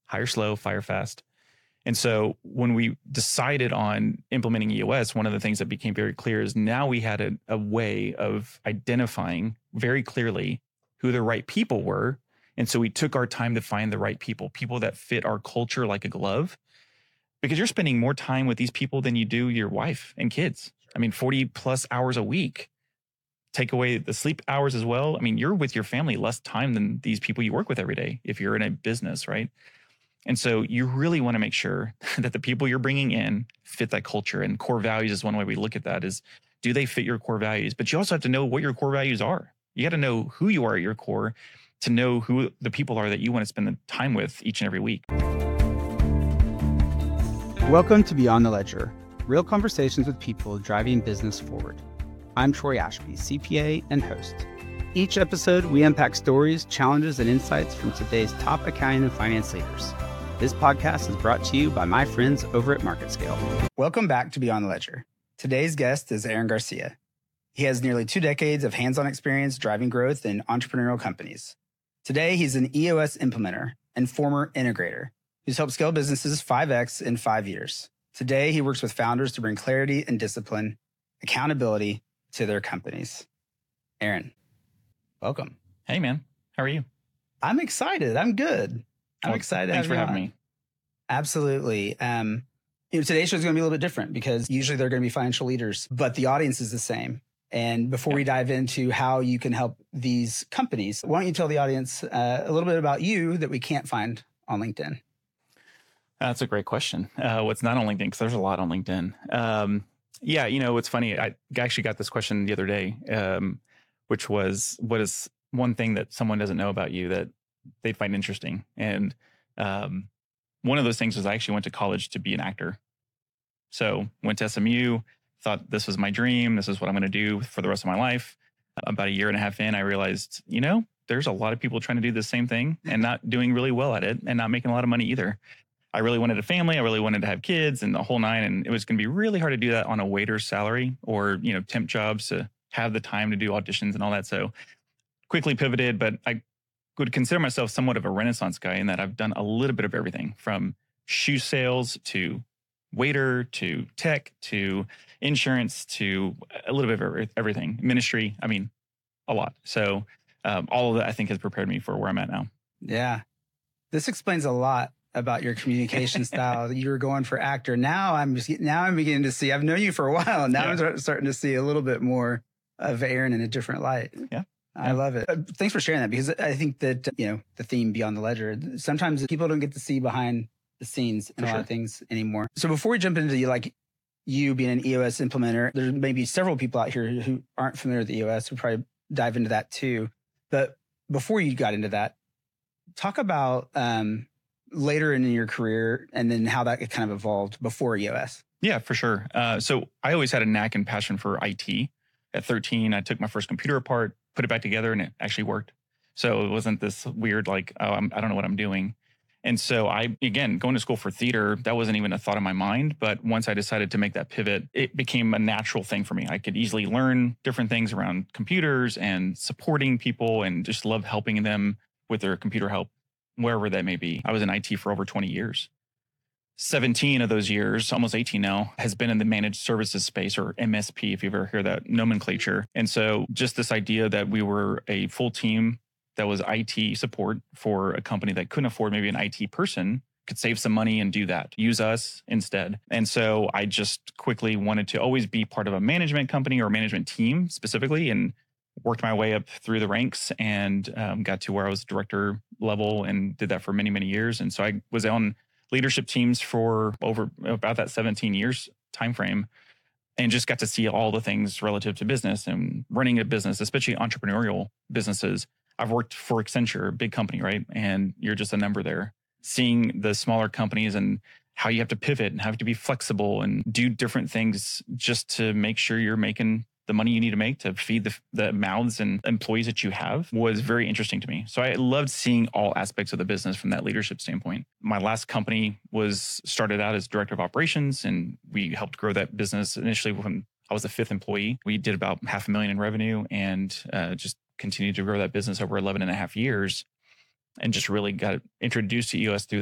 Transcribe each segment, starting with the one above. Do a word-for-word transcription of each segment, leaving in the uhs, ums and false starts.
hire slow, fire fast. And so when we decided on implementing E O S, one of the things that became very clear is now we had a, a way of identifying very clearly who the right people were. And so we took our time to find the right people, people that fit our culture like a glove, because you're spending more time with these people than you do your wife and kids. I mean, forty plus hours a week. Take away the sleep hours as well. I mean, you're with your family less time than these people you work with every day if you're in a business, right? And so you really want to make sure that the people you're bringing in fit that culture. And core values is one way we look at that is, do they fit your core values? But you also have to know what your core values are. You got to know who you are at your core to know who the people are that you want to spend the time with each and every week. Welcome to Beyond the Ledger, real conversations with people driving business forward. I'm Troy Ashby, C P A and host. Each episode, we unpack stories, challenges, and insights from today's top accounting and finance leaders. This podcast is brought to you by my friends over at MarketScale. Welcome back to Beyond the Ledger. Today's guest is Aaron Garcia. He has nearly two decades of hands-on experience driving growth in entrepreneurial companies. Today, he's an E O S implementer and former integrator who's helped scale businesses five X in five years. Today, he works with founders to bring clarity and discipline, accountability to their companies. Aaron, welcome. Hey, man. How are you? I'm excited. I'm good. I'm well, excited to thanks have for you having on. me. Absolutely. Um, you know, today's show is going to be a little bit different because usually they're going to be financial leaders, but the audience is the same. And before we dive into how you can help these companies, why don't you tell the audience uh, a little bit about you that we can't find on LinkedIn? That's a great question. Uh, what's not on LinkedIn? Because there's a lot on LinkedIn. Um, yeah, you know, it's funny. I actually got this question the other day, um, which was, what is one thing that someone doesn't know about you that they find interesting? And um, one of those things was I actually went to college to be an actor. So went to S M U, thought this was my dream. This is what I'm going to do for the rest of my life. About a year and a half in, I realized, you know, there's a lot of people trying to do the same thing and not doing really well at it and not making a lot of money either. I really wanted a family. I really wanted to have kids and the whole nine. And it was going to be really hard to do that on a waiter's salary or, you know, temp jobs to have the time to do auditions and all that. So quickly pivoted, but I would consider myself somewhat of a Renaissance guy in that I've done a little bit of everything from shoe sales to waiter to tech to insurance to a little bit of everything, ministry. I mean, a lot. So um, all of that I think has prepared me for where I'm at now. Yeah. This explains a lot about your communication style. You were going for actor. Now I'm just, now I'm beginning to see, I've known you for a while. And now yeah. I'm starting to see a little bit more of Aaron in a different light. Yeah. I love it. Uh, thanks for sharing that because I think that, you know, the theme Beyond the Ledger, sometimes people don't get to see behind the scenes in for a lot sure. of things anymore. So before we jump into you, like you being an E O S implementer, there's maybe several people out here who aren't familiar with E O S. We'll probably dive into that too. But before you got into that, talk about um, later in your career and then how that kind of evolved before E O S. Yeah, for sure. Uh, so I always had a knack and passion for I T. At thirteen, I took my first computer apart, put it back together, and it actually worked. So it wasn't this weird, like, oh, I'm, I don't know what I'm doing. And so I, again, going to school for theater, that wasn't even a thought in my mind. But once I decided to make that pivot, it became a natural thing for me. I could easily learn different things around computers and supporting people and just love helping them with their computer help, wherever that may be. I was in I T for over twenty years. seventeen of those years, almost eighteen now, has been in the managed services space, or M S P, if you've ever heard that nomenclature. And so just this idea that we were a full team that was I T support for a company that couldn't afford maybe an I T person could save some money and do that, use us instead. And so I just quickly wanted to always be part of a management company or management team specifically, and worked my way up through the ranks and um, got to where I was director level and did that for many, many years. And so I was on leadership teams for over about that seventeen years timeframe, and just got to see all the things relative to business and running a business, especially entrepreneurial businesses. I've worked for Accenture, a big company, right? And you're just a number there. Seeing the smaller companies and how you have to pivot and have to be flexible and do different things just to make sure you're making the money you need to make to feed the, the mouths and employees that you have was very interesting to me. So I loved seeing all aspects of the business from that leadership standpoint. My last company was started out as director of operations, and we helped grow that business initially when I was the fifth employee. We did about half a million in revenue and uh, just continued to grow that business over eleven and a half years. And just really got introduced to E O S through that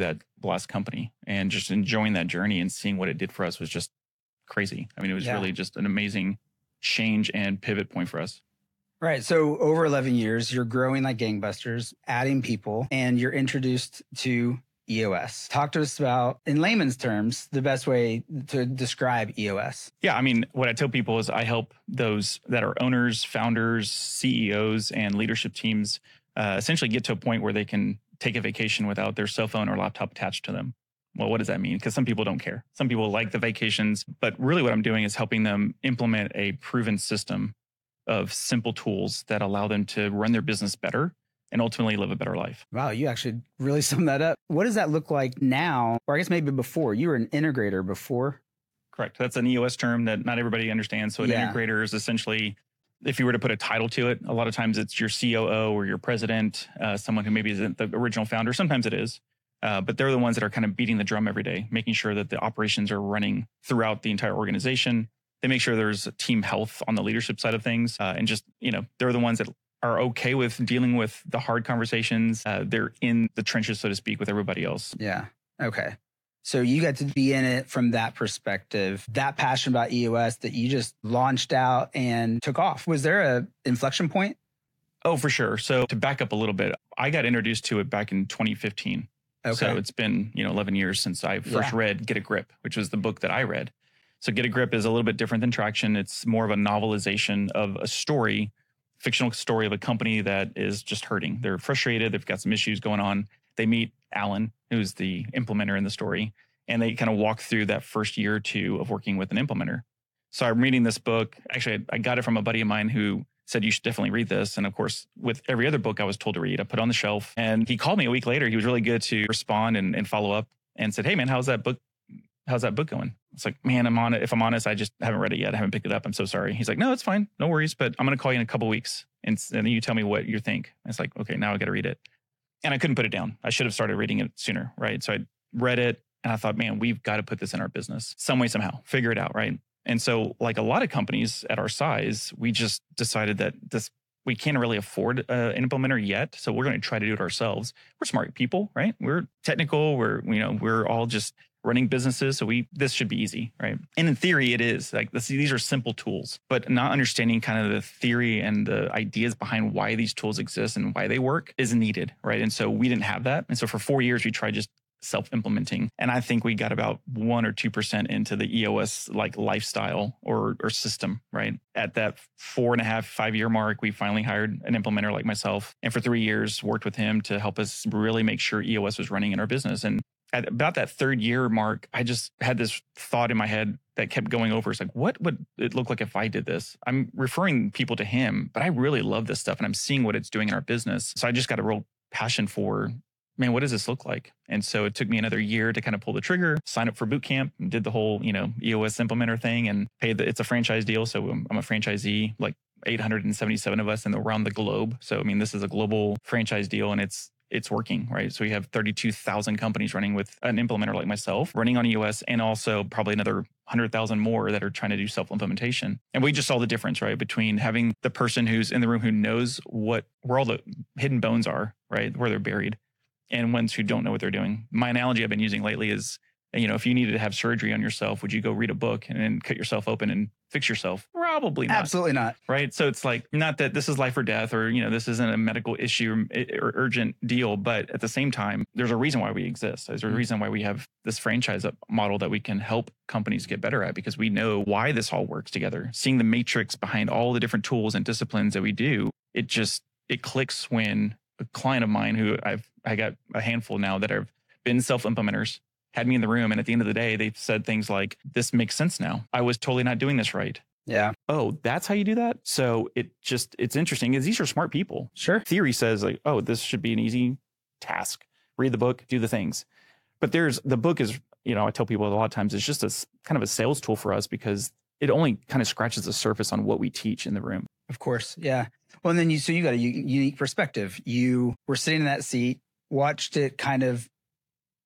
people-last company, and just enjoying that journey and seeing what it did for us was just crazy. I mean, it was Yeah. really just an amazing change and pivot point for us. Right. So over eleven years, you're growing like gangbusters, adding people, and you're introduced to E O S. Talk to us about, in layman's terms, the best way to describe E O S. Yeah. I mean, what I tell people is I help those that are owners, founders, C E Os, and leadership teams uh, essentially get to a point where they can take a vacation without their cell phone or laptop attached to them. Well, what does that mean? Because some people don't care. Some people like the vacations, but really what I'm doing is helping them implement a proven system of simple tools that allow them to run their business better and ultimately live a better life. Wow, you actually really summed that up. What does that look like now? Or I guess maybe before. You were an integrator before. Correct. That's an E O S term that not everybody understands. So an Yeah. integrator is essentially, if you were to put a title to it, a lot of times it's your C O O or your president, uh, someone who maybe isn't the original founder. Sometimes it is. Uh, but they're the ones that are kind of beating the drum every day, making sure that the operations are running throughout the entire organization. They make sure there's team health on the leadership side of things. Uh, and just, you know, they're the ones that are okay with dealing with the hard conversations. Uh, they're in the trenches, so to speak, with everybody else. Yeah. Okay. So you got to be in it from that perspective, that passion about E O S that you just launched out and took off. Was there a inflection point? Oh, for sure. So to back up a little bit, I got introduced to it back in twenty fifteen. Okay. So it's been, you know, eleven years since I first Yeah. read Get a Grip, which was the book that I read. So Get a Grip is a little bit different than Traction. It's more of a novelization of a story, fictional story of a company that is just hurting. They're frustrated. They've got some issues going on. They meet Alan, who's the implementer in the story, and they kind of walk through that first year or two of working with an implementer. So I'm reading this book. Actually, I got it from a buddy of mine who said, you should definitely read this. And of course, with every other book I was told to read, I put it on the shelf. And he called me a week later. He was really good to respond and, and follow up and said, hey, man, how's that book? How's that book going? It's like, man, I'm on it. If I'm honest, I just haven't read it yet. I haven't picked it up. I'm so sorry. He's like, no, it's fine. No worries. But I'm going to call you in a couple of weeks. And, and then you tell me what you think. And it's like, okay, now I got to read it. And I couldn't put it down. I should have started reading it sooner. Right. So I read it and I thought, man, we've got to put this in our business some way, somehow, figure it out. Right. And so like a lot of companies at our size, we just decided that this, we can't really afford uh, an implementer yet. So we're going to try to do it ourselves. We're smart people, right? We're technical. We're, you know, we're all just running businesses. So we, this should be easy, right? And in theory, it is like this, these are simple tools, but not understanding kind of the theory and the ideas behind why these tools exist and why they work is needed, right? And so we didn't have that. And so for four years, we tried just self-implementing. And I think we got about one or two percent into the E O S like lifestyle or, or system, right? At that four and a half, five year mark, we finally hired an implementer like myself. And for three years, worked with him to help us really make sure E O S was running in our business. And at about that third year mark, I just had this thought in my head that kept going over. It's like, what would it look like if I did this? I'm referring people to him, but I really love this stuff and I'm seeing what it's doing in our business. So I just got a real passion for, man, what does this look like? And so it took me another year to kind of pull the trigger, sign up for boot camp, and did the whole, you know, E O S implementer thing and paid the, it's a franchise deal. So I'm, I'm a franchisee, like eight hundred seventy-seven of us and around the globe. So, I mean, this is a global franchise deal and it's, it's working, right? So we have thirty-two thousand companies running with an implementer like myself, running on E O S, and also probably another one hundred thousand more that are trying to do self-implementation. And we just saw the difference, right? Between having the person who's in the room who knows what, where all the hidden bones are, right? Where they're buried, and ones who don't know what they're doing. My analogy I've been using lately is, you know, if you needed to have surgery on yourself, would you go read a book and then cut yourself open and fix yourself? Probably not. Absolutely not. Right. So it's like, not that this is life or death or, you know, this isn't a medical issue or urgent deal, but at the same time, there's a reason why we exist. There's a reason why we have this franchise model that we can help companies get better at, because we know why this all works together. Seeing the matrix behind all the different tools and disciplines that we do, it just, it clicks when a client of mine who I've, I got a handful now that have been self-implementers, had me in the room. And at the end of the day, they've said things like, this makes sense now. I was totally not doing this right. Yeah. Oh, that's how you do that? So it just, it's interesting is these are smart people. Sure. Theory says like, oh, this should be an easy task. Read the book, do the things. But there's, the book is, you know, I tell people a lot of times, it's just a kind of a sales tool for us because it only kind of scratches the surface on what we teach in the room. Of course. Yeah. Well, and then you, so you got a u- unique perspective. You were sitting in that seat, watched it kind of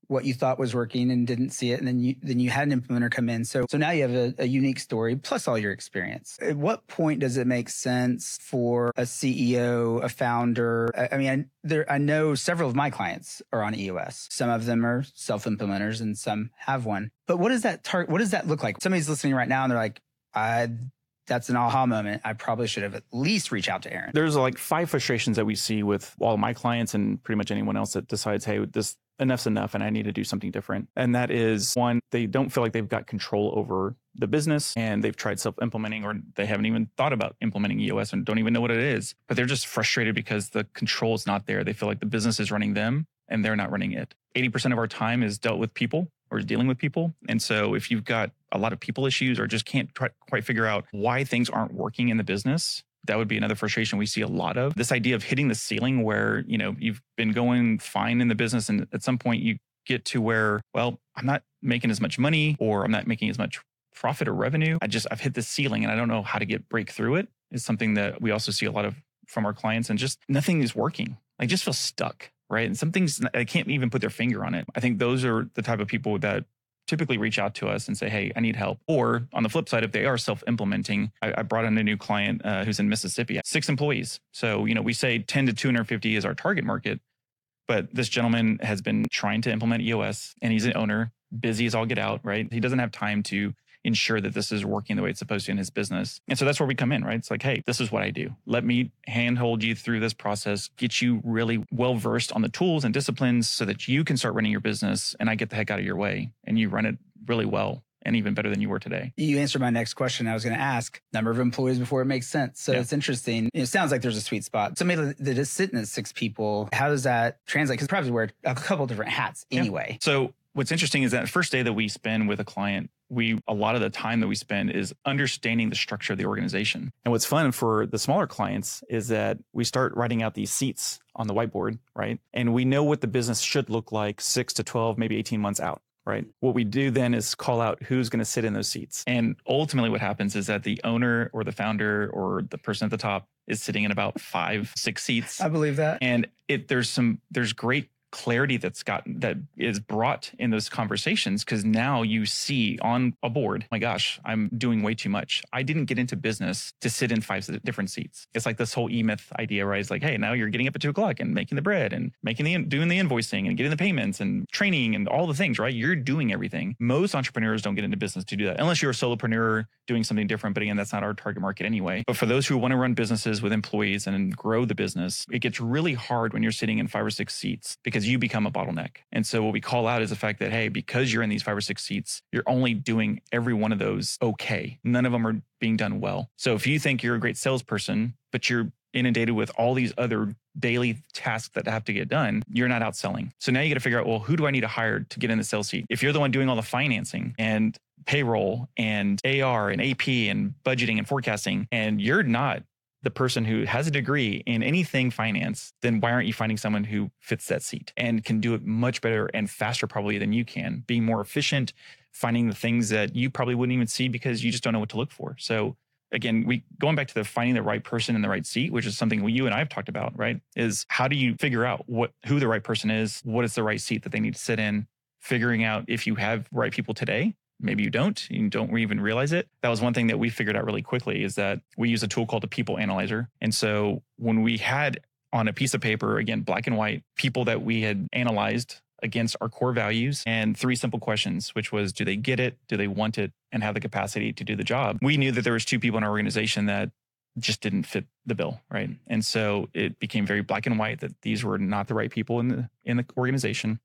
what you thought was working and didn't see it. And then you then you had an implementer come in. So so now you have a, a unique story plus all your experience. At what point does it make sense for a C E O, a founder? I, I mean, I, there I know several of my clients are on E O S. Some of them are self-implementers and some have one. But what does that tar- what does that look like? Somebody's listening right now and they're like, I that's an aha moment. I probably should have at least reached out to Aaron. There's like five frustrations that we see with all my clients and pretty much anyone else that decides, hey, this enough's enough and I need to do something different. And that is one, they don't feel like they've got control over the business and they've tried self-implementing or they haven't even thought about implementing E O S and don't even know what it is. But they're just frustrated because the control is not there. They feel like the business is running them and they're not running it. eighty percent of our time is dealt with people or dealing with people. And so if you've got a lot of people issues or just can't try, quite figure out why things aren't working in the business, that would be another frustration we see a lot of. This idea of hitting the ceiling where, you know, you've been going fine in the business and at some point you get to where, well, I'm not making as much money or I'm not making as much profit or revenue. I just, I've hit the ceiling and I don't know how to get break through it is something that we also see a lot of from our clients and just nothing is working. I just feel stuck. Right. And some things I can't even put their finger on it. I think those are the type of people that typically reach out to us and say, hey, I need help. Or on the flip side, if they are self-implementing, I, I brought in a new client uh, who's in Mississippi, six employees. So, you know, we say ten to two hundred fifty is our target market. But this gentleman has been trying to implement E O S and he's an owner, busy as all get out, right? He doesn't have time to ensure that this is working the way it's supposed to in his business. And so that's where we come in, right? It's like, hey, this is what I do. Let me handhold you through this process, get you really well-versed on the tools and disciplines so that you can start running your business and I get the heck out of your way and you run it really well and even better than you were today. You answered my next question. I was going to ask number of employees before it makes sense. So yeah. It's interesting. It sounds like there's a sweet spot. Somebody that is sitting at six people, how does that translate? Because probably wear a couple different hats anyway. Yeah. So what's interesting is that first day that we spend with a client, we a lot of the time that we spend is understanding the structure of the organization. And what's fun for the smaller clients is that we start writing out these seats on the whiteboard, right? And we know what the business should look like six to twelve, maybe eighteen months out, right? What we do then is call out who's going to sit in those seats. And ultimately what happens is that the owner or the founder or the person at the top is sitting in about five, six seats. I believe that. And it there's some there's great clarity that's gotten that is brought in those conversations because now you see on a board, my gosh, I'm doing way too much. I didn't get into business to sit in five different seats. It's like this whole E-Myth idea, right? It's like, hey, now you're getting up at two o'clock and making the bread and making the doing the invoicing and getting the payments and training and all the things, right? You're doing everything. Most entrepreneurs don't get into business to do that unless you're a solopreneur doing something different. But again, that's not our target market anyway. But for those who want to run businesses with employees and grow the business, it gets really hard when you're sitting in five or six seats because you become a bottleneck. And so what we call out is the fact that, hey, because you're in these five or six seats, you're only doing every one of those okay. None of them are being done well. So if you think you're a great salesperson, but you're inundated with all these other daily tasks that have to get done, you're not outselling. So now you got to figure out, well, who do I need to hire to get in the sales seat? If you're the one doing all the financing and payroll and A R and A P and budgeting and forecasting, and you're not the person who has a degree in anything finance, then why aren't you finding someone who fits that seat and can do it much better and faster probably than you can, being more efficient, finding the things that you probably wouldn't even see because you just don't know what to look for. So again, we going back to the finding the right person in the right seat, which is something we, you and I have talked about, right? Is how do you figure out what who the right person is, what is the right seat that they need to sit in, figuring out if you have right people today. Maybe you don't, you don't even realize it. That was one thing that we figured out really quickly is that we use a tool called a people analyzer. And so when we had on a piece of paper, again, black and white, people that we had analyzed against our core values and three simple questions, which was, do they get it? Do they want it? And have the capacity to do the job? We knew that there was two people in our organization that just didn't fit the bill, right? And so it became very black and white that these were not the right people in the, in the organization.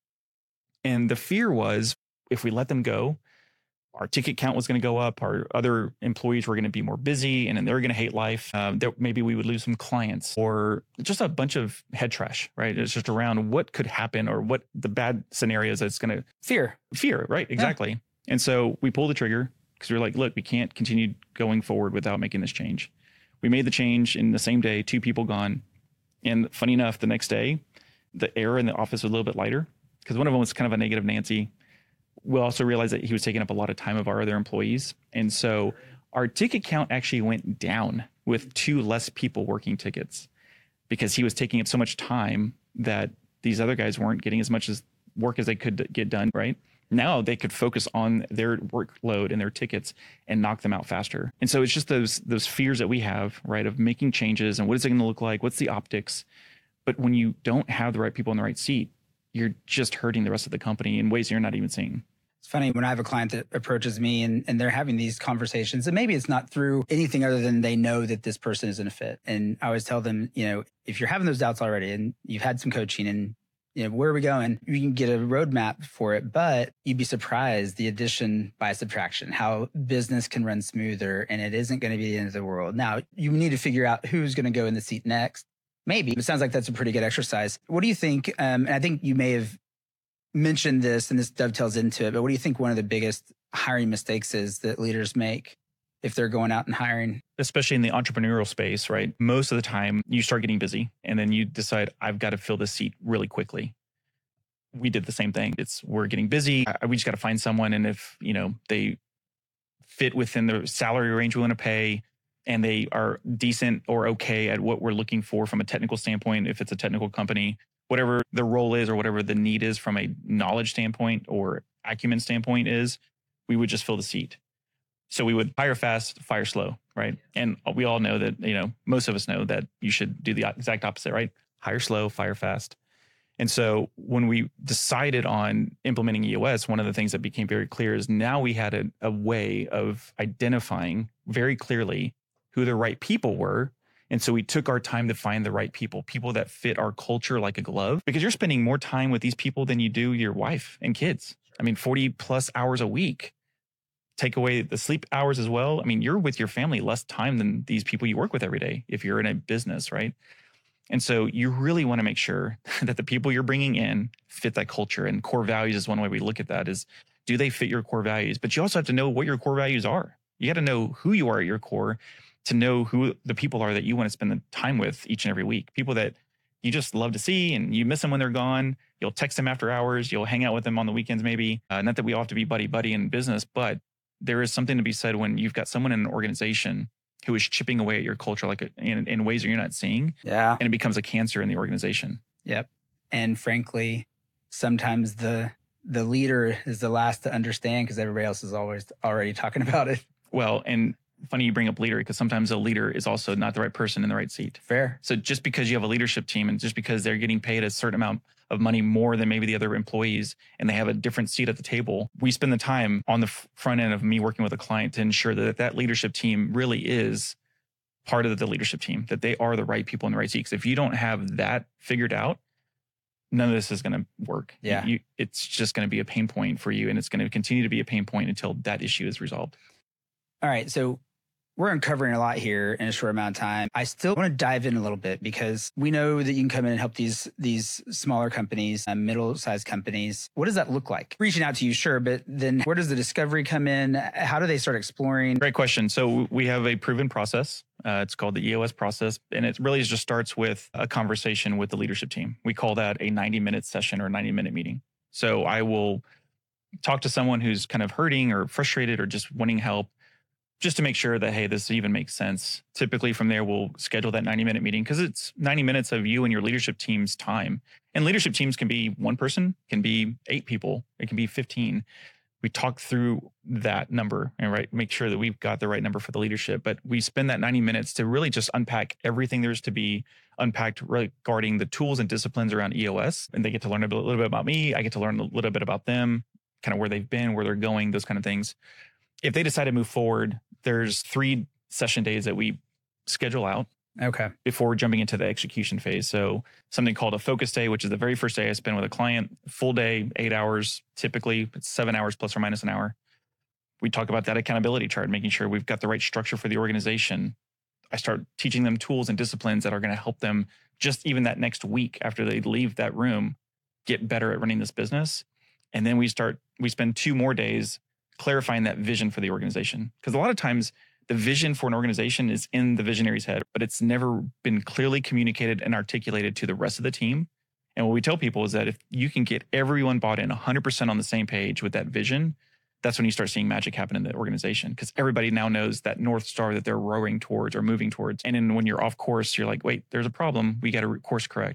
And the fear was if we let them go, our ticket count was going to go up. Our other employees were going to be more busy and then they're going to hate life. Um, that maybe we would lose some clients or just a bunch of head trash, right? It's just around what could happen or what the bad scenarios that's going to fear, fear, right? Exactly. Yeah. And so we pulled the trigger because we were like, look, we can't continue going forward without making this change. We made the change in the same day, two people gone. And funny enough, the next day, the air in the office was a little bit lighter because one of them was kind of a negative Nancy. We also realized that he was taking up a lot of time of our other employees. And so our ticket count actually went down with two less people working tickets because he was taking up so much time that these other guys weren't getting as much as work as they could get done, right? Now they could focus on their workload and their tickets and knock them out faster. And so it's just those those fears that we have, right, of making changes and what is it going to look like? What's the optics? But when you don't have the right people in the right seat, you're just hurting the rest of the company in ways you're not even seeing. It's funny when I have a client that approaches me and, and they're having these conversations, and maybe it's not through anything other than they know that this person isn't a fit. And I always tell them, you know, if you're having those doubts already and you've had some coaching and, you know, where are we going? You can get a roadmap for it, but you'd be surprised the addition by subtraction, how business can run smoother and it isn't going to be the end of the world. Now, you need to figure out who's going to go in the seat next. Maybe. It sounds like that's a pretty good exercise. What do you think? Um, and I think you may have mentioned this and this dovetails into it, but what do you think one of the biggest hiring mistakes is that leaders make if they're going out and hiring? Especially in the entrepreneurial space, right? Most of the time you start getting busy and then you decide, I've got to fill this seat really quickly. We did the same thing. It's we're getting busy. We just got to find someone. And if, you know, they fit within the salary range we want to pay and they are decent or okay at what we're looking for from a technical standpoint, if it's a technical company, whatever the role is or whatever the need is from a knowledge standpoint or acumen standpoint is, we would just fill the seat. So we would hire fast, fire slow, right? And we all know that, you know, most of us know that you should do the exact opposite, right? Hire slow, fire fast. And so when we decided on implementing E O S, one of the things that became very clear is now we had a, a way of identifying very clearly who the right people were. And so we took our time to find the right people, people that fit our culture like a glove, because you're spending more time with these people than you do your wife and kids. I mean, forty plus hours a week. Take away the sleep hours as well. I mean, you're with your family less time than these people you work with every day if you're in a business, right? And so you really want to make sure that the people you're bringing in fit that culture. And core values is one way we look at that is, do they fit your core values? But you also have to know what your core values are. You got to know who you are at your core to know who the people are that you want to spend the time with each and every week. People that you just love to see and you miss them when they're gone. You'll text them after hours. You'll hang out with them on the weekends maybe. Uh, not that we all have to be buddy-buddy in business, but there is something to be said when you've got someone in an organization who is chipping away at your culture like a, in, in ways that you're not seeing. Yeah. And it becomes a cancer in the organization. Yep. And frankly, sometimes the the leader is the last to understand because everybody else is always already talking about it. Well, and funny you bring up leader because sometimes a leader is also not the right person in the right seat. Fair. So just because you have a leadership team and just because they're getting paid a certain amount of money more than maybe the other employees and they have a different seat at the table, we spend the time on the front end of me working with a client to ensure that that leadership team really is part of the leadership team, that they are the right people in the right seat. Because if you don't have that figured out, none of this is going to work. Yeah. You, it's just going to be a pain point for you and it's going to continue to be a pain point until that issue is resolved. All right. So we're uncovering a lot here in a short amount of time. I still want to dive in a little bit because we know that you can come in and help these these smaller companies, uh, middle-sized companies. What does that look like? Reaching out to you, sure, but then where does the discovery come in? How do they start exploring? Great question. So we have a proven process. Uh, it's called the E O S process, and it really just starts with a conversation with the leadership team. We call that a ninety-minute session or ninety-minute meeting. So I will talk to someone who's kind of hurting or frustrated or just wanting help, just to make sure that, hey, this even makes sense. Typically from there, we'll schedule that ninety minute meeting because it's ninety minutes of you and your leadership team's time. And leadership teams can be one person, can be eight people, it can be fifteen. We talk through that number and right, make sure that we've got the right number for the leadership. But we spend that ninety minutes to really just unpack everything there's to be unpacked regarding the tools and disciplines around E O S. And they get to learn a little bit about me. I get to learn a little bit about them, kind of where they've been, where they're going, those kind of things. If they decide to move forward, there's three session days that we schedule out. Okay. Before jumping into the execution phase. So something called a focus day, which is the very first day I spend with a client, full day, eight hours, typically it's seven hours plus or minus an hour. We talk about that accountability chart, making sure we've got the right structure for the organization. I start teaching them tools and disciplines that are going to help them just even that next week after they leave that room, get better at running this business. And then we start, we spend two more days clarifying that vision for the organization. Because a lot of times the vision for an organization is in the visionary's head, but it's never been clearly communicated and articulated to the rest of the team. And what we tell people is that if you can get everyone bought in one hundred percent on the same page with that vision, that's when you start seeing magic happen in the organization because everybody now knows that North Star that they're rowing towards or moving towards. And then when you're off course, you're like, wait, there's a problem. We got to course correct.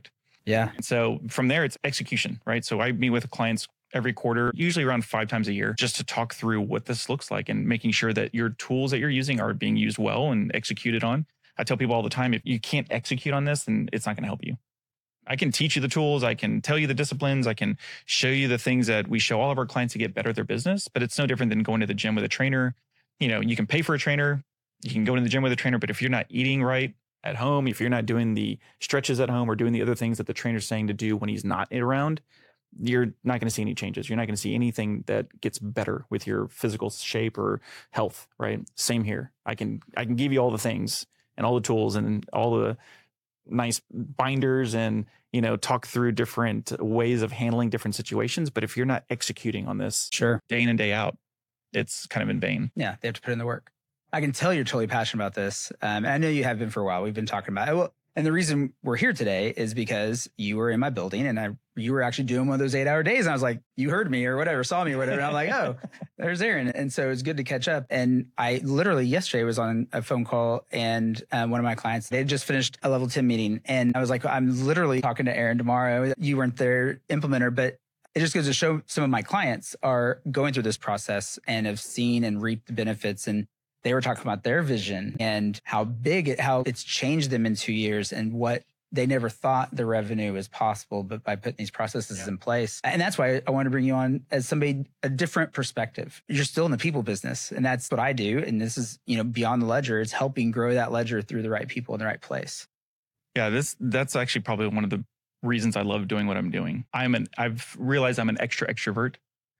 Yeah. And so from there, it's execution, right? So I meet with clients every quarter, usually around five times a year, just to talk through what this looks like and making sure that your tools that you're using are being used well and executed on. I tell people all the time, if you can't execute on this, then it's not going to help you. I can teach you the tools. I can tell you the disciplines. I can show you the things that we show all of our clients to get better at their business, but it's no different than going to the gym with a trainer. You know, you can pay for a trainer. You can go to the gym with a trainer, but if you're not eating right at home, if you're not doing the stretches at home or doing the other things that the trainer's saying to do when he's not around, you're not going to see any changes. You're not going to see anything that gets better with your physical shape or health, right? Same here. I can, I can give you all the things and all the tools and all the nice binders and, you know, talk through different ways of handling different situations. But if you're not executing on this Sure, day in and day out, it's kind of in vain. Yeah, they have to put in the work. I can tell you're totally passionate about this. Um, and I know you have been for a while. We've been talking about it. Well, and the reason we're here today is because you were in my building and I, you were actually doing one of those eight hour days. And I was like, you heard me or whatever, saw me or whatever. And I'm like, oh, there's Aaron. And so it's good to catch up. And I literally yesterday was on a phone call and um, one of my clients, they had just finished a level ten meeting. And I was like, I'm literally talking to Aaron tomorrow. You weren't their implementer, but it just goes to show some of my clients are going through this process and have seen and reaped the benefits. And they were talking about their vision and how big it, how it's changed them in two years and what they never thought the revenue was possible, but by putting these processes yeah. in place. And that's why I want to bring you on as somebody, a different perspective. You're still in the people business and that's what I do. And this is, you know, beyond the ledger. It's helping grow that ledger through the right people in the right place. Yeah, this, that's actually probably one of the reasons I love doing what I'm doing. I'm an, I've realized I'm an extra extrovert.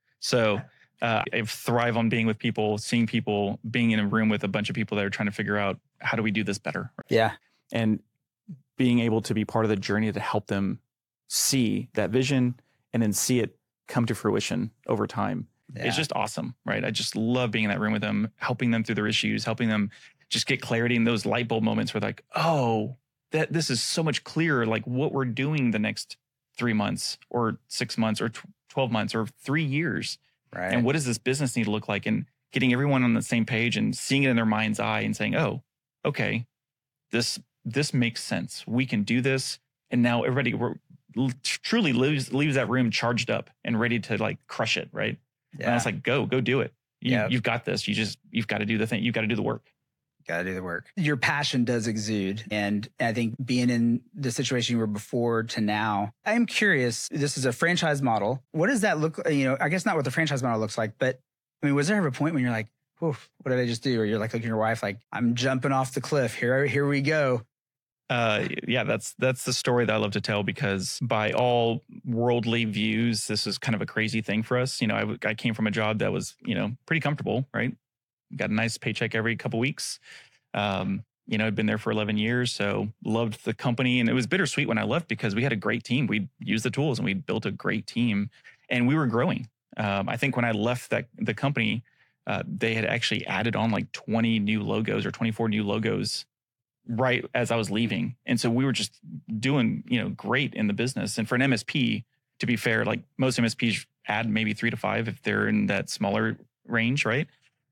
So Uh, I thrive on being with people, seeing people, being in a room with a bunch of people that are trying to figure out how do we do this better? Yeah. And being able to be part of the journey to help them see that vision and then see it come to fruition over time. Yeah. It's just awesome, right? I just love being in that room with them, helping them through their issues, helping them just get clarity in those light bulb moments where like, oh, that this is so much clearer, like what we're doing the next three months or six months or twelve months or three years. Right. And what does this business need to look like? And getting everyone on the same page and seeing it in their mind's eye and saying, oh, okay, this this makes sense. We can do this. And now everybody we're, truly leaves, leaves that room charged up and ready to like crush it, right? Yeah. And it's like, go, go do it. You, yep. You've got this. You just, you've got to do the thing. You've got to do the work. Got to do the work. Your passion does exude. And I think being in the situation you were before to now, I'm curious, this is a franchise model. What does that look, you know, I guess not what the franchise model looks like, but I mean, was there ever a point when you're like, oof, what did I just do? Or you're like looking at your wife, like, I'm jumping off the cliff. Here, here we go. Uh, yeah, that's, that's the story that I love to tell because by all worldly views, this is kind of a crazy thing for us. You know, I, I came from a job that was, you know, pretty comfortable, right? Got a nice paycheck every couple weeks. Um, you know, I'd been there for eleven years, so loved the company. And it was bittersweet when I left because we had a great team. We used the tools and we built a great team and we were growing. Um, I think when I left that the company, uh, they had actually added on like twenty new logos or twenty-four new logos right as I was leaving. And so we were just doing, you know, great in the business. And for an M S P, to be fair, like most M S Ps add maybe three to five if they're in that smaller range, right?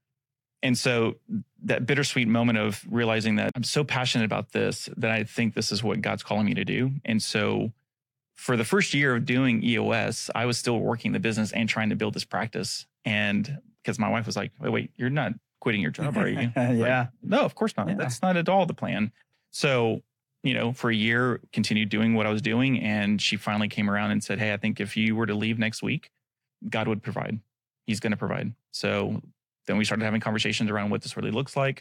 And so that bittersweet moment of realizing that I'm so passionate about this that I think this is what God's calling me to do. And so for the first year of doing E O S, I was still working the business and trying to build this practice. And because my wife was like, wait, wait, you're not quitting your job, are you? Yeah. Like, no, of course not. Yeah. That's not at all the plan. So, you know, for a year, continued doing what I was doing. And she finally came around and said, hey, I think if you were to leave next week, God would provide. He's going to provide. So then we started having conversations around what this really looks like.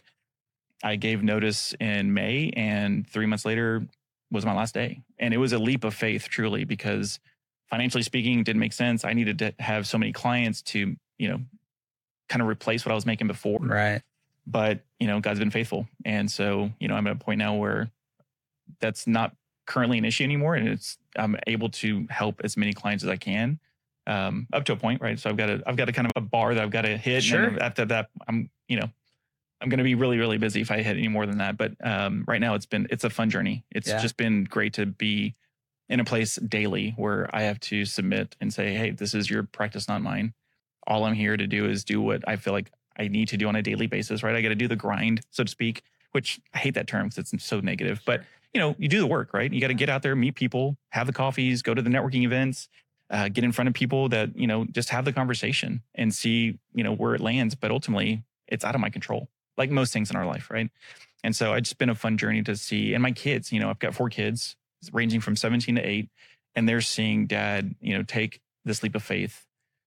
I gave notice in May and three months later was my last day. And it was a leap of faith, truly, because financially speaking, it didn't make sense. I needed to have so many clients to, you know, kind of replace what I was making before. Right. But, you know, God's been faithful. And so, you know, I'm at a point now where that's not currently an issue anymore. And it's, I'm able to help as many clients as I can. Um, up to a point, right? So I've got a, I've got a kind of a bar that I've got to hit. Sure. And after that, I'm, you know, I'm going to be really, really busy if I hit any more than that. But um, right now it's been, it's a fun journey. It's yeah. just been great to be in a place daily where I have to submit and say, hey, this is your practice, not mine. All I'm here to do is do what I feel like I need to do on a daily basis, right? I got to do the grind, so to speak, which I hate that term because it's so negative, but you know, you do the work, right? You got to get out there, meet people, have the coffees, go to the networking events, uh, get in front of people that, you know, just have the conversation and see, you know, where it lands. But ultimately, it's out of my control, like most things in our life, right? And so it's been a fun journey to see. And my kids, you know, I've got four kids ranging from seventeen to eight, and they're seeing dad, you know, take this leap of faith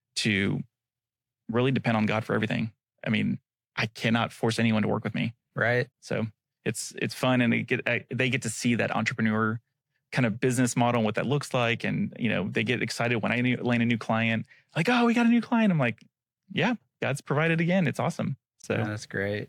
to really depend on God for everything. I mean, I cannot force anyone to work with me. Right. So it's it's fun, and they get they get to see that entrepreneur kind of business model and what that looks like, and you know they get excited when I land a new client. Like, oh, we got a new client. I'm like, yeah, God's provided again. It's awesome. So oh, that's great.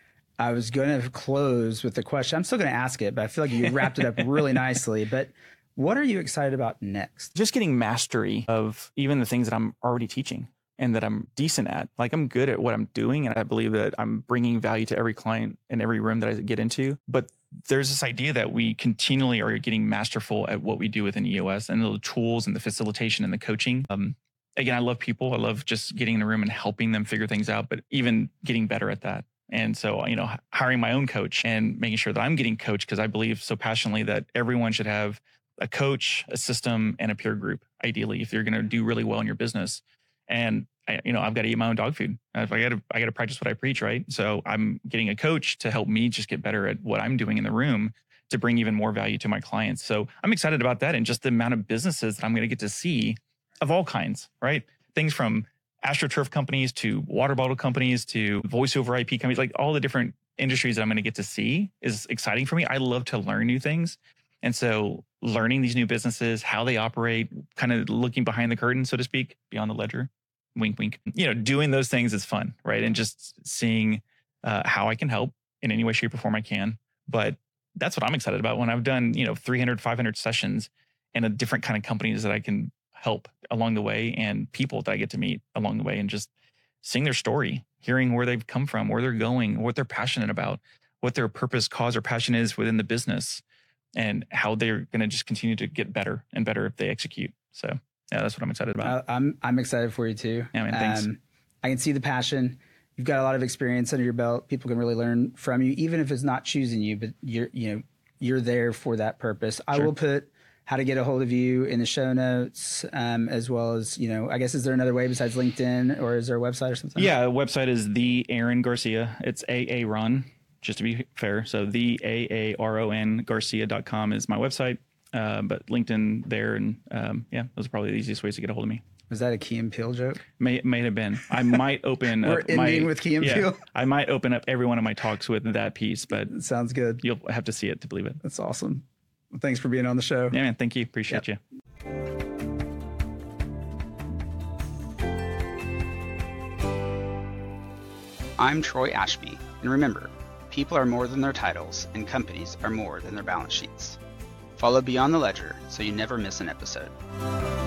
I was going to close with the question. I'm still going to ask it, but I feel like you wrapped it up really nicely. But what are you excited about next? Just getting mastery of even the things that I'm already teaching and that I'm decent at. Like, I'm good at what I'm doing, and I believe that I'm bringing value to every client in every room that I get into. But there's this idea that we continually are getting masterful at what we do within E O S and the tools and the facilitation and the coaching. Um, again, I love people. I love just getting in the room and helping them figure things out, but even getting better at that. And so, you know, hiring my own coach and making sure that I'm getting coached, because I believe so passionately that everyone should have a coach, a system, and a peer group, ideally, if you're going to do really well in your business. And I, you know, I've got to eat my own dog food. I got to, I got to practice what I preach, right? So I'm getting a coach to help me just get better at what I'm doing in the room to bring even more value to my clients. So I'm excited about that, and just the amount of businesses that I'm going to get to see of all kinds, right? Things from AstroTurf companies to water bottle companies to voice over I P companies, like all the different industries that I'm going to get to see is exciting for me. I love to learn new things. And so learning these new businesses, how they operate, kind of looking behind the curtain, so to speak, beyond the ledger, wink, wink, you know, doing those things is fun, right? And just seeing uh, how I can help in any way, shape, or form I can. But that's what I'm excited about when I've done, you know, three hundred, five hundred sessions and a different kind of companies that I can help along the way, and people that I get to meet along the way, and just seeing their story, hearing where they've come from, where they're going, what they're passionate about, what their purpose, cause, or passion is within the business, and how they're going to just continue to get better and better if they execute. So yeah, that's what I'm excited about. I, I'm I'm excited for you too. Yeah, man, thanks. Um, I can see the passion. You've got a lot of experience under your belt. People can really learn from you, even if it's not choosing you, but you're you know you're there for that purpose. Sure. I will put how to get a hold of you in the show notes, um, as well as, you know, I guess, is there another way besides LinkedIn, or is there a website or something? Yeah, the website is the Aaron Garcia. It's A A Ron, just to be fair. So the A A R O N Garcia dot com is my website, uh, but LinkedIn there. And um, yeah, those are probably the easiest ways to get a hold of me. Was that a Key and Peele joke? May may have been. I might open We're up ending my, with Key and yeah, Peele. I might open up every one of my talks with that piece, but sounds good. You'll have to see it to believe it. That's awesome. Well, thanks for being on the show. Yeah, man. Thank you. Appreciate yep. you. I'm Troy Ashby, and remember, people are more than their titles, and companies are more than their balance sheets. Follow Beyond the Ledger so you never miss an episode.